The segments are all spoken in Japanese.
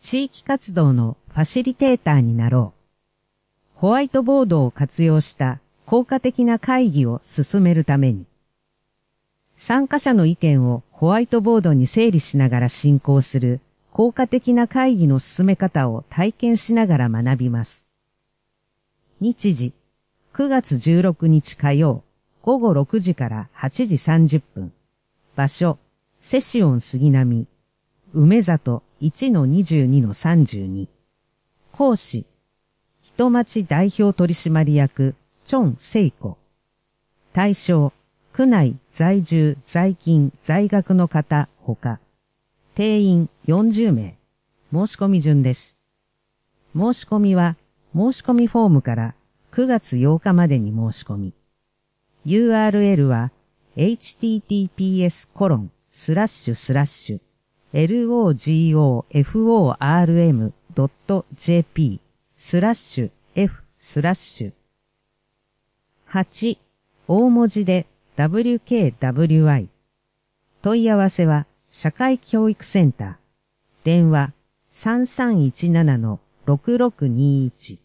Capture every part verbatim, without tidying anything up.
地域活動のファシリテーターになろう。ホワイトボードを活用した効果的な会議を進めるために、参加者の意見をホワイトボードに整理しながら進行する効果的な会議の進め方を体験しながら学びます。日時、くがつじゅうろくにち火曜、ごごろくじからはちじさんじゅっぷん。場所、セシオン杉並、梅里 いちのにじゅうにのさんじゅうに。講師、人町代表取締役、チョン・セイコ。対象、区内在住在勤在学の方ほか、定員よんじゅうめい、申し込み順です。申し込みは申し込みフォームからくがつようかまでに申し込み。ユーアールエル は エイチティーティーピーエスコロンスラッシュスラッシュエルオージーオーエフオーアールエムドットジェーピー スラッシュ F スラッシュはち大文字で ダブリューケーダブリューアイ 問い合わせは社会教育センター電話 さんさんいちななのろくろくにいち。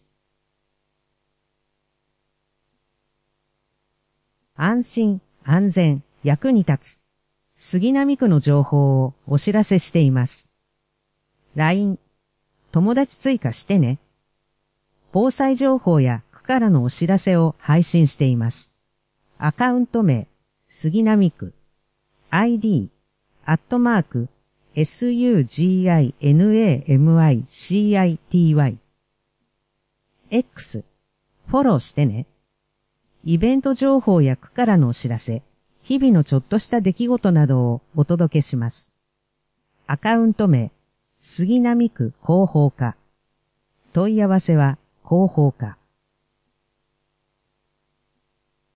安心安全役に立つ杉並区の情報をお知らせしています。ライン 友達追加してね。防災情報や区からのお知らせを配信しています。アカウント名、杉並区。アイディー、アットマーク、エスユージーアイエヌエーエムアイシーアイティーワイ。X、フォローしてね。イベント情報や区からのお知らせ、日々のちょっとした出来事などをお届けします。アカウント名、杉並区広報課。問い合わせは広報課。